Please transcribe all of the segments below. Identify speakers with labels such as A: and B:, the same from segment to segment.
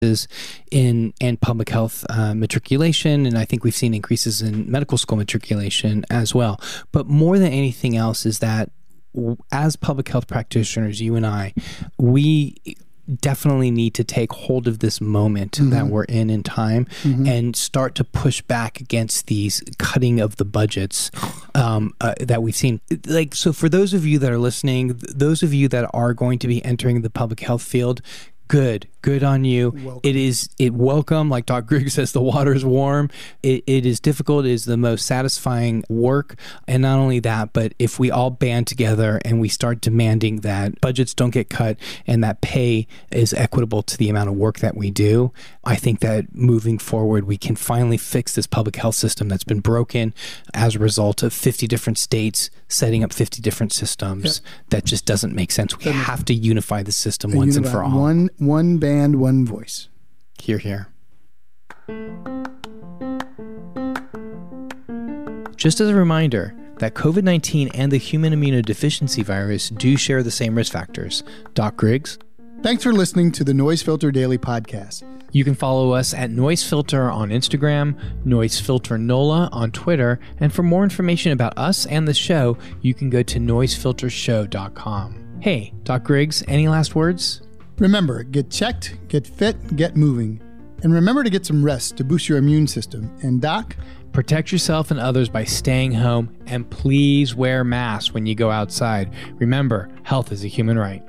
A: in public health matriculation, and I think we've seen increases in medical school matriculation as well. But more than anything else is that as public health practitioners, you and I, we definitely need to take hold of this moment that we're in time and start to push back against these cutting of the budgets that we've seen. Like, so for those of you that are listening, those of you that are going to be entering the public health field, good on you. Welcome. Welcome. Like Doc Griggs says, the water is warm. It is difficult. It is the most satisfying work. And not only that, but if we all band together and we start demanding that budgets don't get cut and that pay is equitable to the amount of work that we do, I think that moving forward, we can finally fix this public health system that's been broken as a result of 50 different states setting up 50 different systems. That just doesn't make sense. We have to unify the system once and for all.
B: One band, one voice.
A: Hear, hear.
C: Just as a reminder that COVID-19 and the human immunodeficiency virus do share the same risk factors. Doc Griggs.
B: Thanks for listening to the Noise Filter Daily Podcast.
C: You can follow us at Noise Filter on Instagram, Noise Filter NOLA on Twitter, and for more information about us and the show, you can go to noisefiltershow.com. Hey, Doc Griggs, any last words?
B: Remember, get checked, get fit, get moving. And remember to get some rest to boost your immune system. And Doc?
C: Protect yourself and others by staying home, and please wear masks when you go outside. Remember, health is a human right.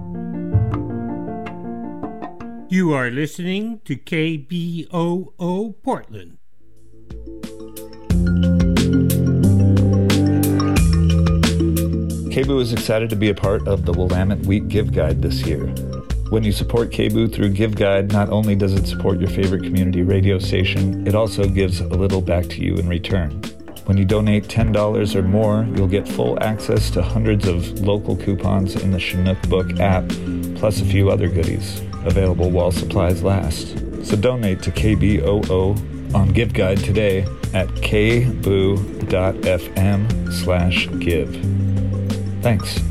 D: You are listening to KBOO Portland.
E: KBOO is excited to be a part of the Willamette Wheat Give Guide this year. When you support KBOO through Give Guide, not only does it support your favorite community radio station, it also gives a little back to you in return. When you donate $10 or more, you'll get full access to hundreds of local coupons in the Chinook Book app, plus a few other goodies, available while supplies last. So donate to KBOO on Give Guide today at kboo.fm/give. Thanks.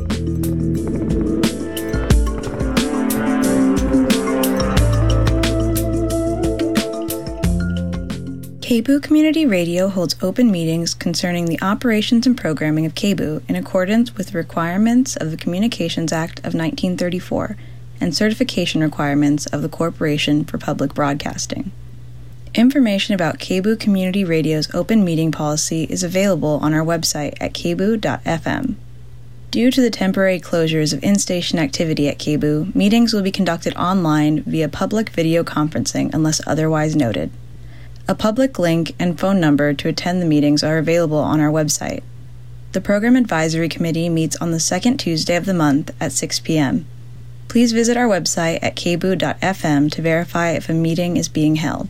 F: KBOO Community Radio holds open meetings concerning the operations and programming of KBOO in accordance with the requirements of the Communications Act of 1934 and certification requirements of the Corporation for Public Broadcasting. Information about KBOO Community Radio's open meeting policy is available on our website at kboo.fm. Due to the temporary closures of in-station activity at KBOO, meetings will be conducted online via public video conferencing unless otherwise noted. A public link and phone number to attend the meetings are available on our website. The Program Advisory Committee meets on the second Tuesday of the month at 6 p.m. Please visit our website at kboo.fm to verify if a meeting is being held.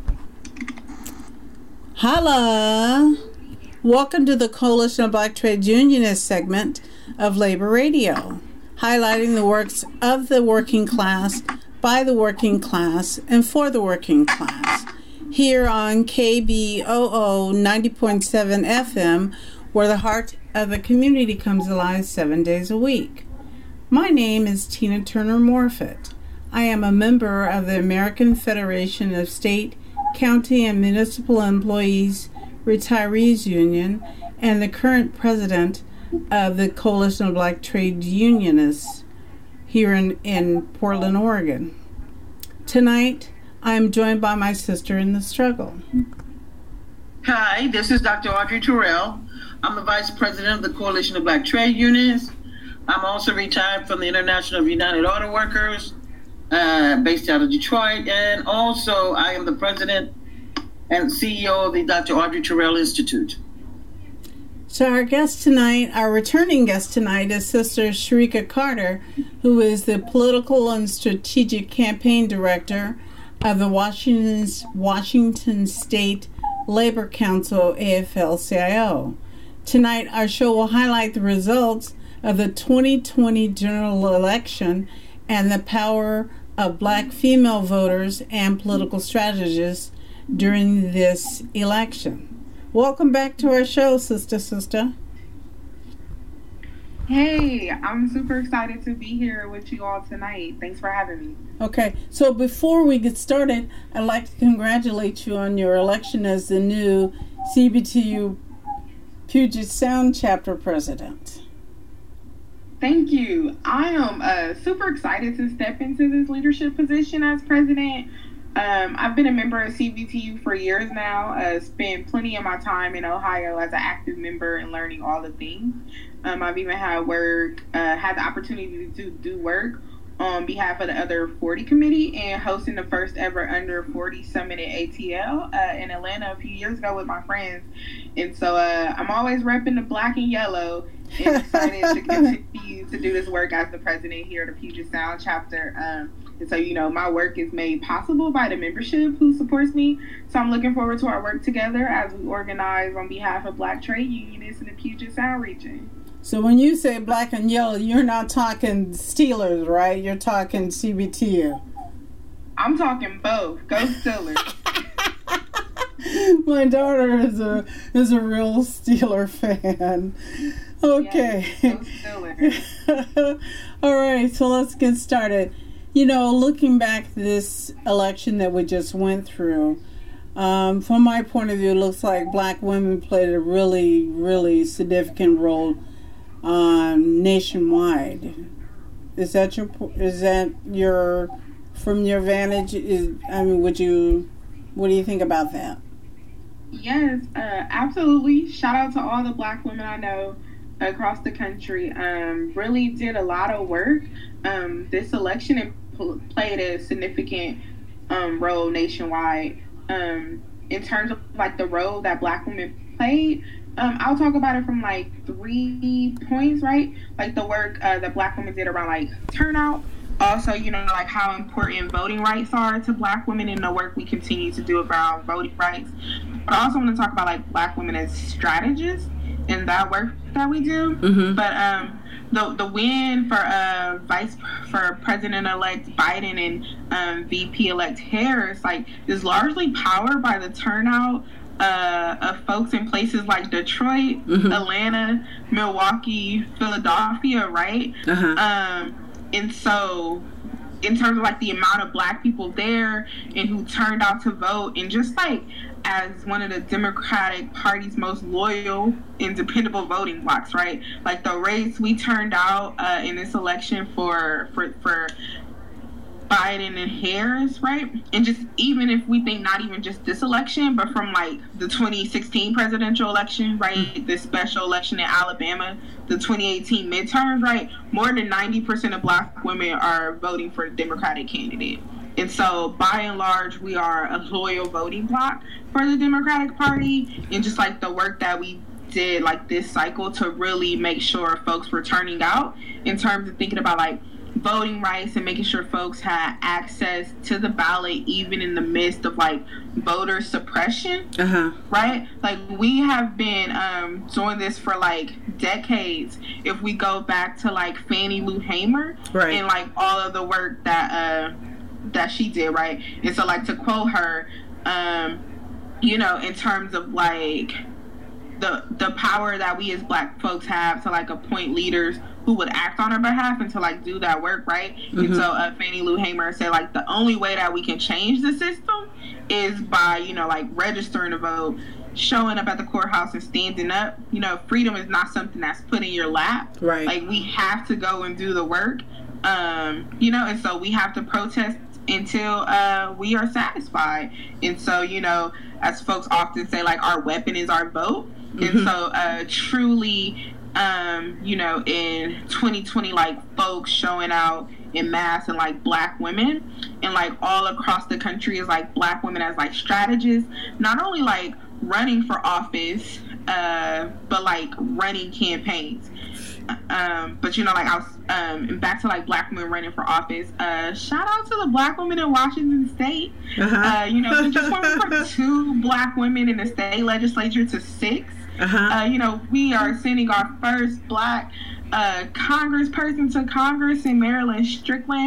G: Holla! Welcome to the Coalition of Black Trade Unionists segment of Labor Radio, highlighting the works of the working class, by the working class, and for the working class. Here on KBOO 90.7 FM, where the heart of the community comes alive 7 days a week. My name is Tina Turner Morfitt. I am a member of the American Federation of State, County, and Municipal Employees Retirees Union and the current president of the Coalition of Black Trade Unionists here in Portland, Oregon. Tonight, I am joined by my sister in the struggle.
H: Hi, this is Dr. Audrey Terrell. I'm the Vice President of the Coalition of Black Trade Unions. I'm also retired from the International United Auto Workers, based out of Detroit, and also I am the President and CEO of the Dr. Audrey Terrell Institute.
G: So our returning guest tonight is Sister Sharika Carter, who is the Political and Strategic Campaign Director of the Washington State Labor Council, AFL-CIO. Tonight, our show will highlight the results of the 2020 general election and the power of Black female voters and political strategists during this election. Welcome back to our show, sister.
I: Hey, I'm super excited to be here with you all tonight. Thanks for having me.
G: Okay, so before we get started, I'd like to congratulate you on your election as the new CBTU Puget Sound chapter president.
I: Thank you. I am super excited to step into this leadership position as president. I've been a member of CBTU for years now, spent plenty of my time in Ohio as an active member and learning all the things. I've even had the opportunity to do work on behalf of the Under 40 committee and hosting the first ever Under 40 Summit at ATL in Atlanta a few years ago with my friends. And so I'm always repping the black and yellow and excited to continue to do this work as the president here at the Puget Sound chapter. And so, my work is made possible by the membership who supports me. So I'm looking forward to our work together as we organize on behalf of Black trade unionists in the Puget Sound region.
G: So when you say black and yellow, you're not talking Steelers, right? You're talking CBTU.
I: I'm talking both. Go Steelers.
G: My daughter is a real Steeler fan. Okay.
I: Yes, go Steelers.
G: All right, so let's get started. Looking back at this election that we just went through, from my point of view, it looks like black women played a really, really significant role nationwide. Is that from your vantage? What do you think about that?
I: Yes, absolutely. Shout out to all the black women I know across the country. Really did a lot of work. This election played a significant role nationwide. In terms of the role that black women played, I'll talk about it from 3 points, right? The work that black women did around turnout. Also, how important voting rights are to black women and the work we continue to do around voting rights. But I also want to talk about black women as strategists in that work that we do. Mm-hmm. But the win for President-elect Biden and VP-elect Harris is largely powered by the turnout of folks in places like Detroit, mm-hmm. Atlanta, Milwaukee, Philadelphia, right? Uh-huh. And so in terms of the amount of black people there and who turned out to vote, and just as one of the Democratic Party's most loyal and dependable voting blocs, right? The race we turned out in this election for Biden and Harris, right? And just even if we think not even just this election, but from the 2016 presidential election, right? The special election in Alabama, the 2018 midterms, right? More than 90% of black women are voting for the Democratic candidate. And so by and large, we are a loyal voting bloc for the Democratic Party, and just the work that we did this cycle to really make sure folks were turning out in terms of thinking about voting rights and making sure folks had access to the ballot even in the midst of voter suppression. Uh-huh. Right? We have been doing this for decades. If we go back to Fannie Lou Hamer, right, and all of the work that she did, right? And so to quote her, in terms of the power that we as black folks have to appoint leaders who would act on our behalf and to do that work, right? Mm-hmm. And so Fannie Lou Hamer said the only way that we can change the system is by registering to vote, showing up at the courthouse and standing up. Freedom is not something that's put in your lap, right? We have to go and do the work, and so we have to protest until we are satisfied. And so as folks often say, our weapon is our vote. Mm-hmm. And so truly in 2020, folks showing out in mass and black women and all across the country is black women as strategists, not only running for office, but running campaigns. But I was and back to black women running for office. Shout out to the black women in Washington State. Uh-huh. We just went from 2 black women in the state legislature to 6. Uh-huh. We are sending our first black congressperson to Congress in Maryland Strickland.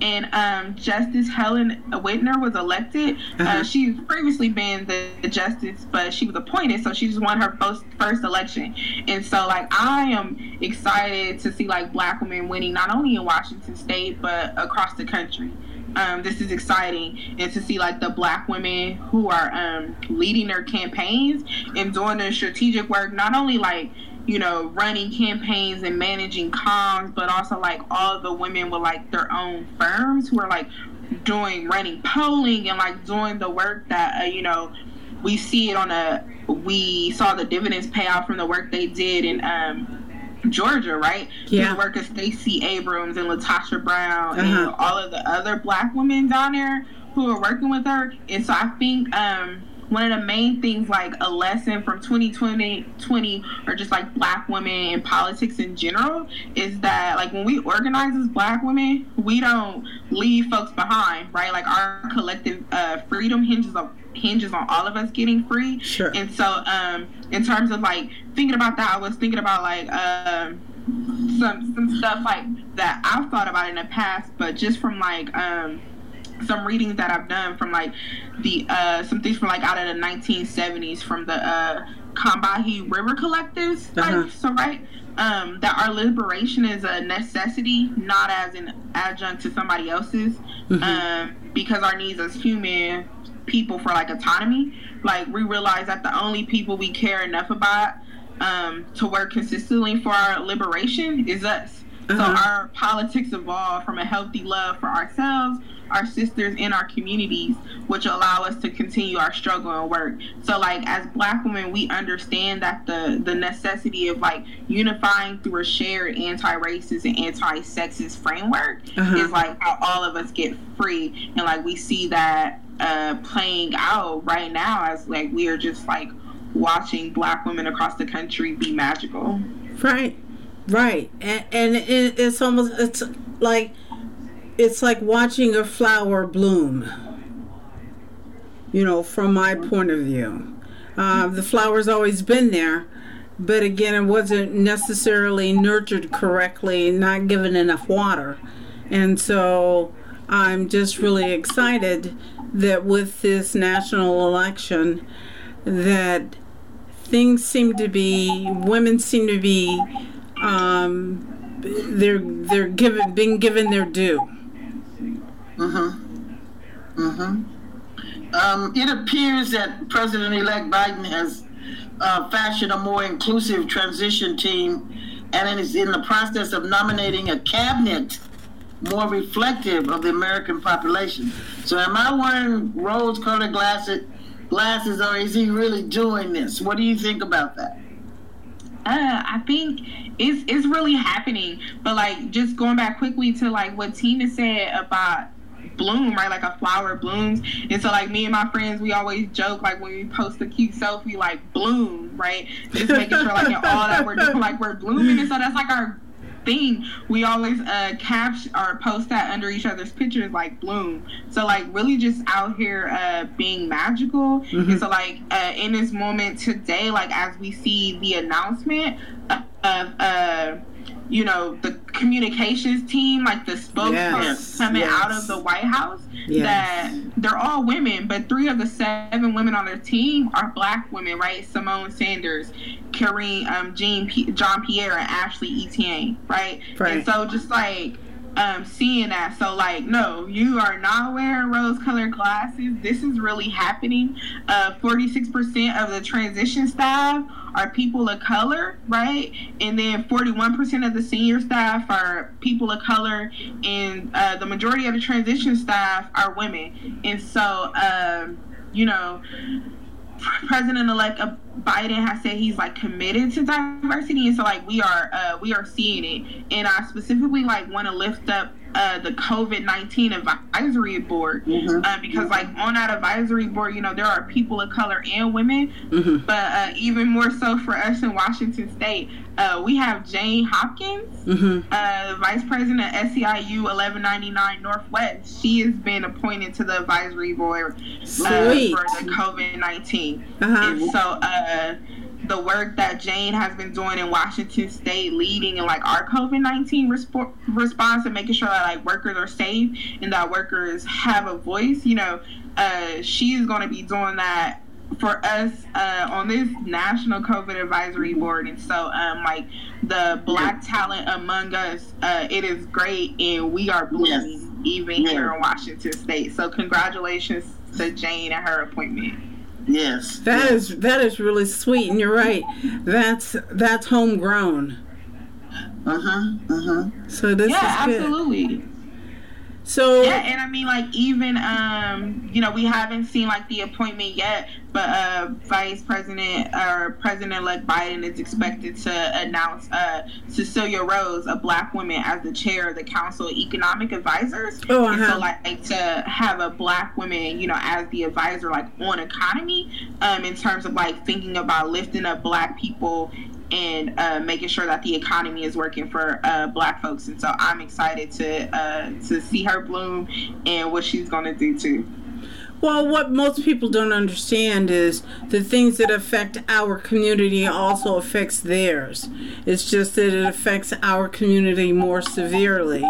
I: and Justice Helen Whitner was elected. She's previously been the justice, but she was appointed, so she just won her first election. And so, like, I am excited to see, like, Black women winning not only in Washington State but across the country. This is exciting, and to see, like, the Black women who are leading their campaigns and doing their strategic work, not only, like, you know, running campaigns and managing comms, but also, like, all the women with, like, their own firms who are, like, running polling and, like, doing the work that, you know, we saw the dividends pay out from the work they did in Georgia, right? Yeah. The work of Stacey Abrams and LaTosha Brown and all of the other Black women down there who are working with her. And so I think one of the main things, like a lesson from 2020 or just like Black women in politics in general, is that like when we organize as Black women, we don't leave folks behind, right? Like our collective freedom hinges on all of us getting free. Sure. And so in terms of like thinking about that, I was thinking about like some stuff like that I've thought about in the past, but just from like some readings that I've done from like the some things from like out of the 1970s from the Combahee River collectives. So right, that our liberation is a necessity, not as an adjunct to somebody else's, because our needs as human people for like autonomy. Like we realize that the only people we care enough about to work consistently for our liberation is us. So our politics evolve from a healthy love for ourselves, our sisters, and our communities, which allow us to continue our struggle and work. So like as Black women, we understand that the necessity of like unifying through a shared anti-racist and anti-sexist framework is like how all of us get free. And like we see that playing out right now as like we are just like watching Black women across the country be magical.
G: Right. And it's almost, it's like watching a flower bloom, you know, from my point of view. The flower's always been there, but again, it wasn't necessarily nurtured correctly, not given enough water. And so I'm just really excited that with this national election that women seem to be they're being given their due.
H: It appears that President-elect Biden has fashioned a more inclusive transition team and is in the process of nominating a cabinet more reflective of the American population. So am I wearing rose-colored glasses, or is he really doing this? What do you think about that?
I: I think it's really happening, but like just going back quickly to like what Tina said about bloom, right? Like a flower blooms, and so like me and my friends, we always joke like when we post a cute selfie, like bloom, right? Just making sure like in all that we're doing, like we're blooming, and so that's like our thing. We always caption or post that under each other's pictures, like bloom. So like really just out here being magical. And so like in this moment today, like as we see the announcement of you know, the communications team, like the spokesperson coming out of the White House, that they're all women, but 3 of the 7 women on their team are Black women, right? Simone Sanders, Karine Jean-Pierre, and Ashley Etienne, right? And so just like seeing that, so like, no, you are not wearing rose-colored glasses. This is really happening. 46% of the transition staff are people of color, right? And then 41% of the senior staff are people of color, and the majority of the transition staff are women. And so, you know, President-elect Biden has said he's like committed to diversity, and so like we are seeing it. And I specifically like want to lift up the COVID-19 advisory board, because like on that advisory board, you know, there are people of color and women, but even more so for us in Washington State, we have Jane Hopkins, the vice president of SEIU 1199 Northwest. She has been appointed to the advisory board for the COVID-19. And so the work that Jane has been doing in Washington State, leading in like our COVID-19 response and making sure that like workers are safe and that workers have a voice. You know, she's going to be doing that for us on this national COVID advisory board. And so like the Black talent among us, it is great, and we are blooming even here in Washington State. So congratulations to Jane and her appointment.
H: Yes.
G: That is really sweet, and you're right. That's homegrown. So this is good.
I: Absolutely.
G: So
I: yeah, and I mean, like, even you know, we haven't seen like the appointment yet, but Vice President or President-elect Biden is expected to announce Cecilia Rose, a Black woman, as the chair of the Council of Economic Advisors. And so like to have a Black woman, you know, as the advisor, like on economy, in terms of like thinking about lifting up Black people and making sure that the economy is working for Black folks. And so I'm excited to see her bloom and what she's going to do too.
G: Well, what most people don't understand is the things that affect our community also affects theirs. It's just that it affects our community more severely.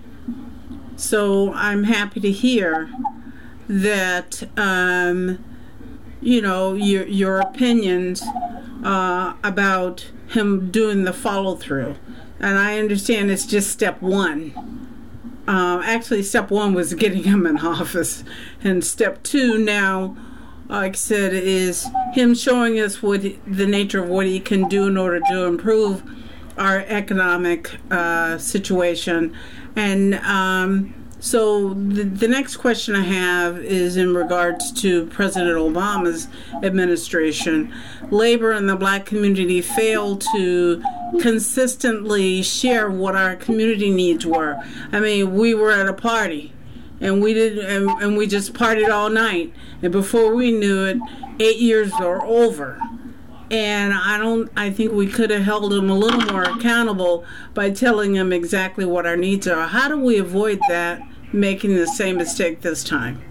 G: So I'm happy to hear that, you know, your opinions about him doing the follow-through. And I understand it's just step one. Actually, step one was getting him in office. And step two now, like I said, is him showing us what the nature of what he can do in order to improve our economic situation. And so the next question I have is in regards to President Obama's administration. Labor and the Black community failed to consistently share what our community needs were. I mean, we were at a party and we just partied all night, and before we knew it, 8 years are over. And I think we could have held them a little more accountable by telling them exactly what our needs are. How do we avoid that, making the same mistake this time?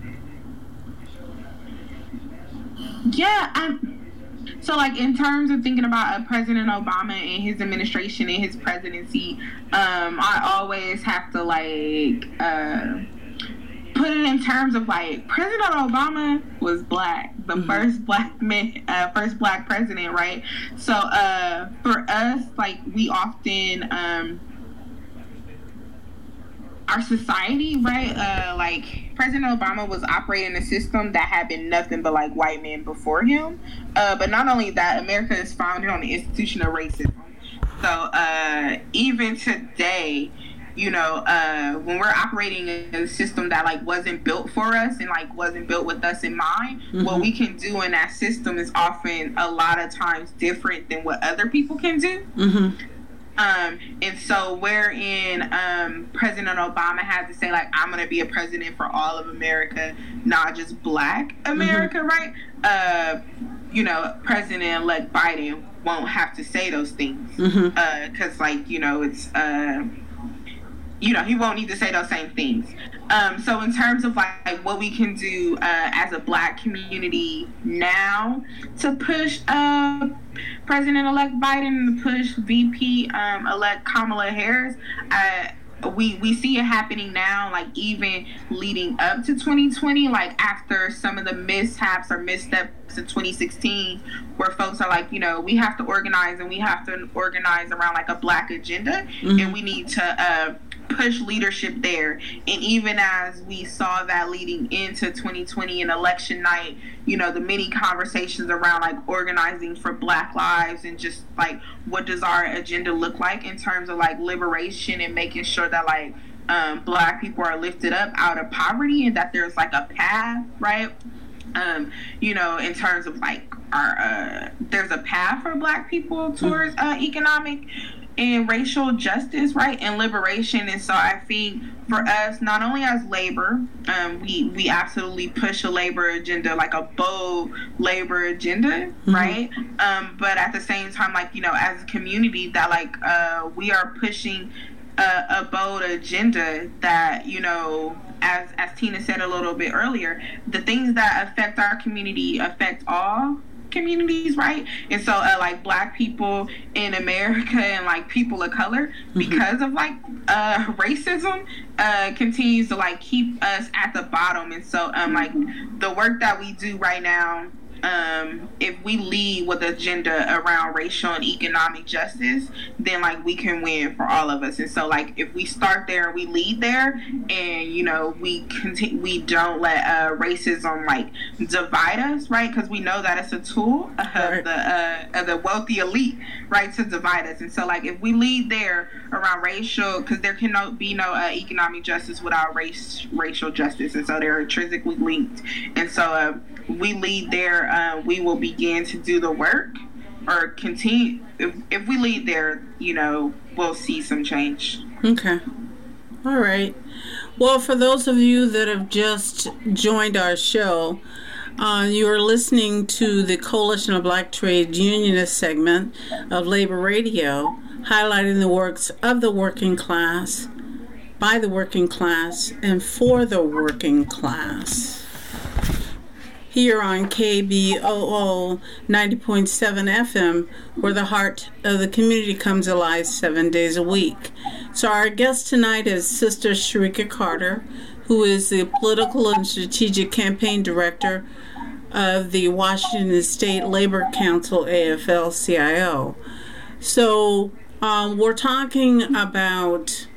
I: Yeah, so like in terms of thinking about President Obama and his administration and his presidency, I always have to like put it in terms of like President Obama was Black, the first Black man, first Black president, right? So for us, like we often our society, right? Like President Obama was operating a system that had been nothing but like white men before him. But not only that, America is founded on the institution of racism. So even today, you know, when we're operating in a system that like wasn't built for us and like wasn't built with us in mind, what we can do in that system is often a lot of times different than what other people can do. And so wherein President Obama had to say, like, I'm going to be a president for all of America, not just Black America, right? You know, President-elect Biden won't have to say those things. Because, like, you know, it's, you know, he won't need to say those same things. So in terms of like what we can do as a Black community now to push President-elect Biden and to push VP-elect Kamala Harris, we see it happening now, like even leading up to 2020, like after some of the mishaps or missteps in 2016, where folks are like, you know, we have to organize, and we have to organize around like a Black agenda, and we need to push leadership there. And even as we saw that leading into 2020 and election night, you know, the many conversations around like organizing for Black lives and just like what does our agenda look like in terms of like liberation and making sure that like Black people are lifted up out of poverty and that there's like a path, right? You know, in terms of like our there's a path for Black people towards economic and racial justice, right, and liberation. And so I think for us, not only as labor, we absolutely push a labor agenda, like a bold labor agenda, right? But at the same time, like, you know, as a community, that like we are pushing a bold agenda that, you know, as Tina said a little bit earlier, the things that affect our community affect all communities, right? And so like Black people in America and like people of color, because of like racism, continues to like keep us at the bottom. And so like the work that we do right now, if we lead with agenda around racial and economic justice, then like we can win for all of us. And so like if we start there and we lead there, and you know we don't let racism like divide us, right? Because we know that it's a tool of the wealthy elite, right, to divide us. And so like if we lead there around racial, because there cannot be no economic justice without racial justice, and so they're intrinsically linked. And so we lead there, we will begin to do the work, or continue. If we lead there, you know, we'll see some change.
G: Okay. All right. Well, for those of you that have just joined our show, you are listening to the Coalition of Black Trade Unionists segment of Labor Radio, highlighting the works of the working class, by the working class, and for the working class. Here on KBOO 90.7 FM, where the heart of the community comes alive 7 days a week. So our guest tonight is Sister Sharika Carter, who is the Political and Strategic Campaign Director of the Washington State Labor Council, AFL-CIO. So we're talking about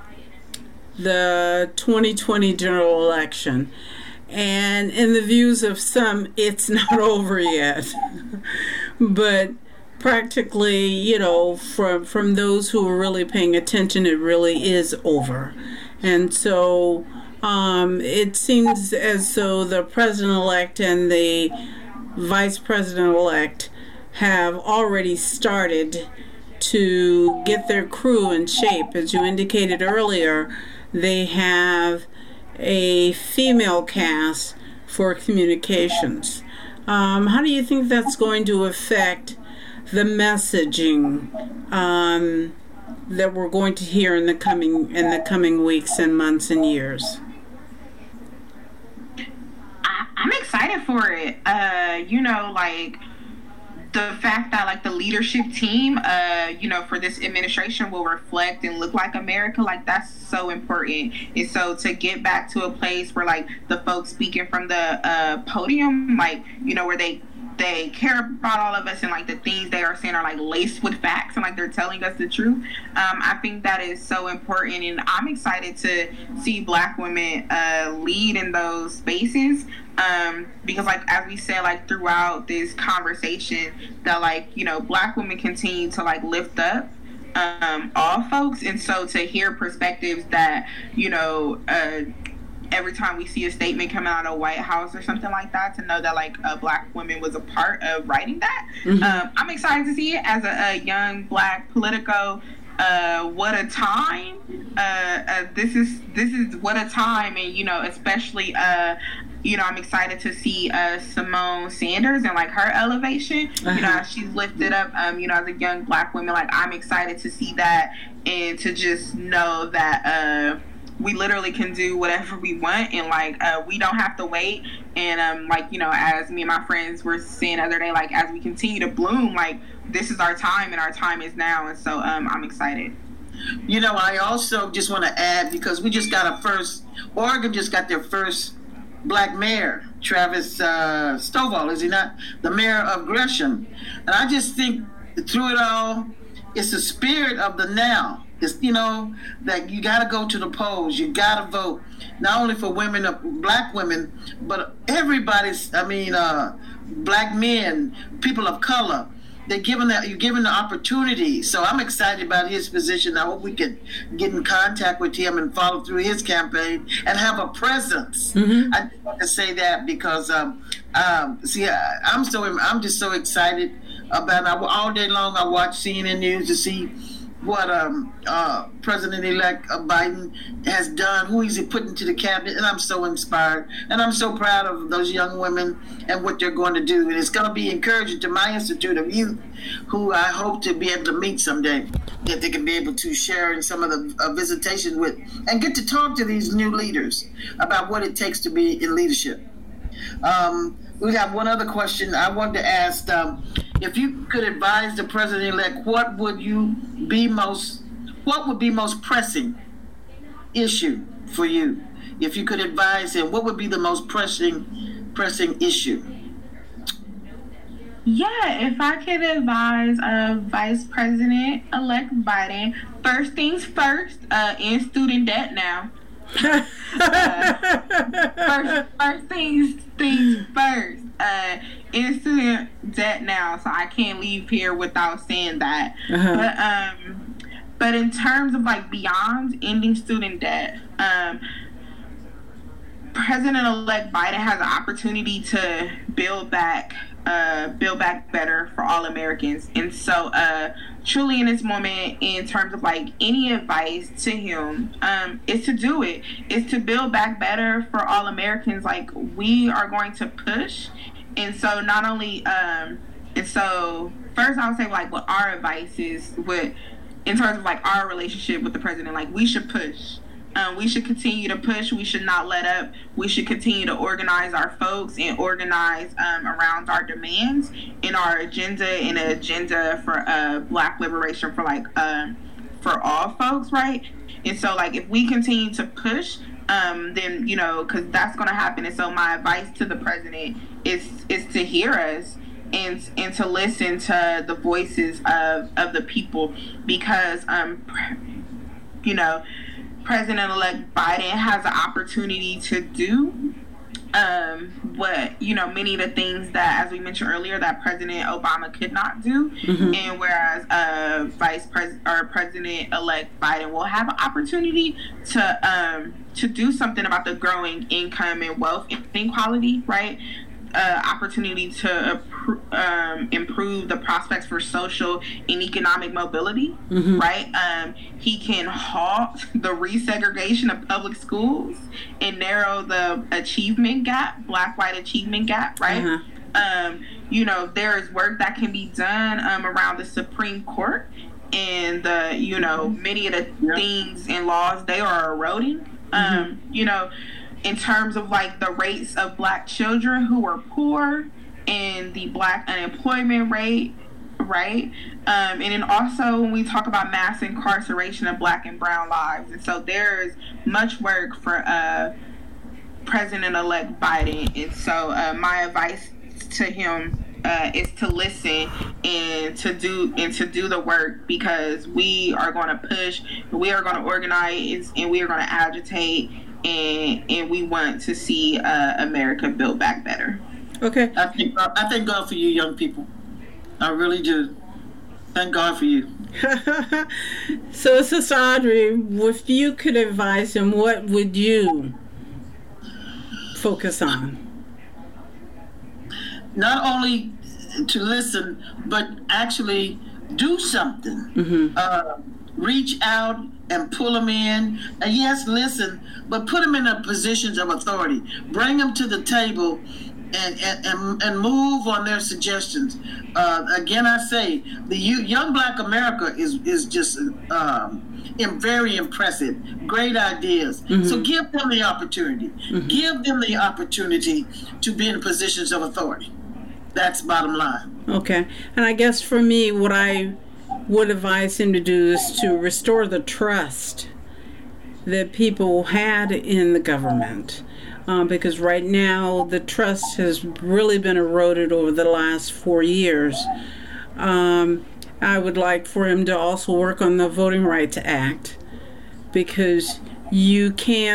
G: the 2020 general election. And in the views of some, it's not over yet. But practically, you know, from those who are really paying attention, it really is over. And so it seems as though the president-elect and the vice president-elect have already started to get their crew in shape. As you indicated earlier, they have a female cast for communications. How do you think that's going to affect the messaging that we're going to hear in the coming weeks and months and years?
I: I'm excited for it. You know, like the fact that like the leadership team, you know, for this administration will reflect and look like America, like that's so important. And so to get back to a place where like the folks speaking from the podium, like, you know, where they care about all of us and like the things they are saying are like laced with facts and like they're telling us the truth. I think that is so important, and I'm excited to see Black women lead in those spaces. Because like as we said like throughout this conversation, that like, you know, Black women continue to like lift up all folks, and so to hear perspectives that, you know, every time we see a statement coming out of the White House or something like that, to know that like a Black woman was a part of writing that. I'm excited to see it as a young Black Politico. What a time! This is what a time, and you know, especially you know, I'm excited to see Simone Sanders and like her elevation. You know, she's lifted up. You know, as a young Black woman, like I'm excited to see that, and to just know that we literally can do whatever we want, and like we don't have to wait. And like, you know, as me and my friends were saying the other day, like as we continue to bloom, like this is our time, and our time is now. And so I'm excited.
H: You know, I also just want to add, because we just got Oregon just got their first Black mayor, Travis Stovall, is he not? The mayor of Gresham. And I just think through it all, it's the spirit of the now. It's, you know, that you got to go to the polls. You got to vote, not only for women, Black women, but everybody's, I mean, Black men, people of color. You're given the opportunity. So I'm excited about his position. I hope we can get in contact with him and follow through his campaign and have a presence. I just want to say that because I'm just so excited about it. All day long I watch CNN News to see what President-elect Biden has done, who he's put into the cabinet, and I'm so inspired. And I'm so proud of those young women and what they're going to do. And it's going to be encouraging to my Institute of Youth, who I hope to be able to meet someday, that they can be able to share in some of the visitation with, and get to talk to these new leaders about what it takes to be in leadership. We have one other question. I wanted to ask, if you could advise the president-elect, what would be most pressing issue for you? If you could advise him, what would be the most pressing issue?
I: Yeah, if I could advise Vice President-elect Biden, first things first, end student debt now. First things first, end student debt now. So I can't leave here without saying that. But in terms of like beyond ending student debt, President-elect Biden has an opportunity to build back better for all Americans. And so truly in this moment, in terms of like any advice to him, is to do it. Is to build back better for all Americans. Like, we are going to push. And so not only and so first I would say like what our advice is in terms of like our relationship with the president. Like, we should push. We should continue to push. We should not let up. We should continue to organize our folks and organize around our demands and our agenda, and an agenda for Black liberation for like for all folks, right? And so like if we continue to push, then because that's going to happen. And so my advice to the president is to hear us and to listen to the voices of the people, because President-elect Biden has an opportunity to do what many of the things that, as we mentioned earlier, that President Obama could not do. And whereas President-elect Biden will have an opportunity to do something about the growing income and wealth inequality, right? Opportunity to improve the prospects for social and economic mobility, right? He can halt the resegregation of public schools and narrow the achievement gap, Black-white achievement gap, right? There is work that can be done around the Supreme Court and many of the things and laws they are eroding. In terms of like the rates of Black children who are poor and the Black unemployment rate, right? And then also when we talk about mass incarceration of Black and brown lives. And so there's much work for President-elect Biden. And so my advice to him is to listen and to do the work, because we are going to push, we are going to organize, and we are going to agitate. And we want to see America build back better.
G: Okay.
H: I thank God for you young people. I really do. Thank God for you.
G: So, Sister Audrey, if you could advise him, what would you focus on?
H: Not only to listen, but actually do something. Reach out and pull them in. And yes, listen, but put them in the positions of authority. Bring them to the table and move on their suggestions. Again, I say the young Black America is just very impressive. Great ideas. So give them the opportunity. Give them the opportunity to be in positions of authority. That's bottom line.
G: Okay. And I guess for me, what I would advise him to do is to restore the trust that people had in the government, because right now the trust has really been eroded over the last 4 years. I would like for him to also work on the Voting Rights Act, because we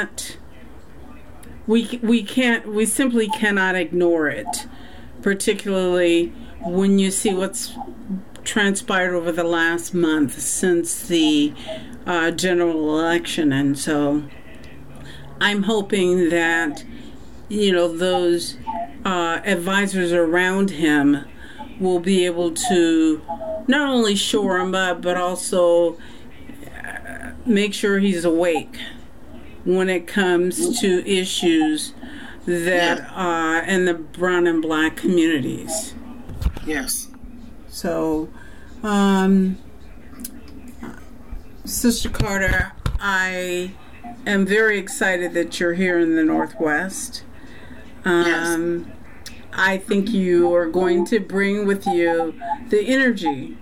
G: simply cannot ignore it, particularly when you see what's transpired over the last month since the general election. And so I'm hoping that those advisors around him will be able to not only shore him up, but also make sure he's awake when it comes to issues that are in the brown and Black communities.
H: Yes.
G: So, Sister Carter, I am very excited that you're here in the Northwest. Yes. I think you are going to bring with you the energy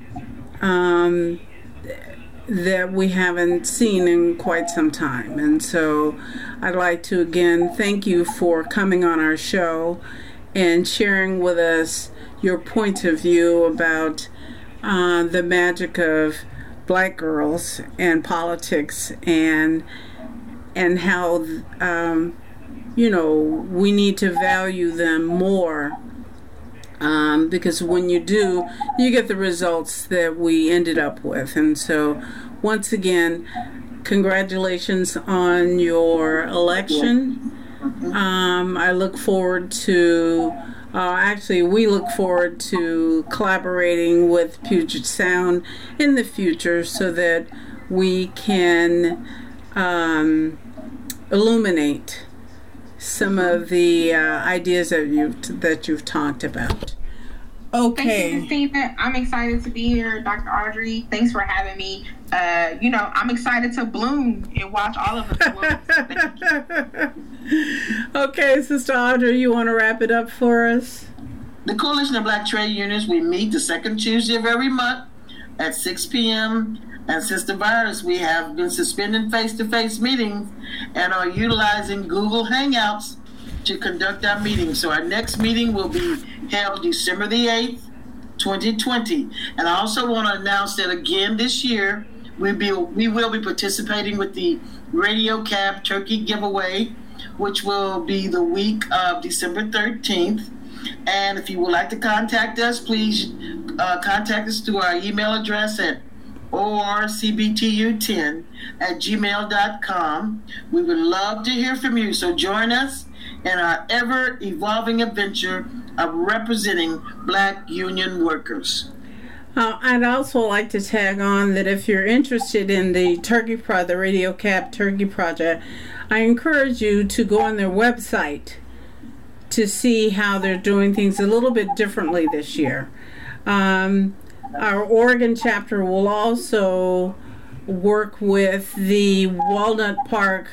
G: that we haven't seen in quite some time. And so I'd like to again thank you for coming on our show and sharing with us your point of view about the magic of Black girls and politics, and how we need to value them more, because when you do, you get the results that we ended up with. And so once again, congratulations on your election. I look forward to we look forward to collaborating with Puget Sound in the future so that we can illuminate some of the ideas that you've talked about. Okay.
I: Thank you, Christina. I'm excited to be here, Dr. Audrey. Thanks for having me. I'm excited to bloom and watch all of us bloom.
G: Okay, Sister Audrey, you want to wrap it up for us?
H: The Coalition of Black Trade Unions, we meet the second Tuesday of every month at 6 p.m. And since the virus, we have been suspending face-to-face meetings and are utilizing Google Hangouts to conduct our meetings. So our next meeting will be held December the 8th, 2020. And I also want to announce that again this year, we will be participating with the Radio Cab Turkey Giveaway, which will be the week of December 13th. And if you would like to contact us, please contact us through our email address at orcbtu10@gmail.com. We would love to hear from you. So join us in our ever-evolving adventure of representing Black union workers.
G: I'd also like to tag on that if you're interested in the Radio Cab Turkey Project, I encourage you to go on their website to see how they're doing things a little bit differently this year. Our Oregon chapter will also work with the Walnut Park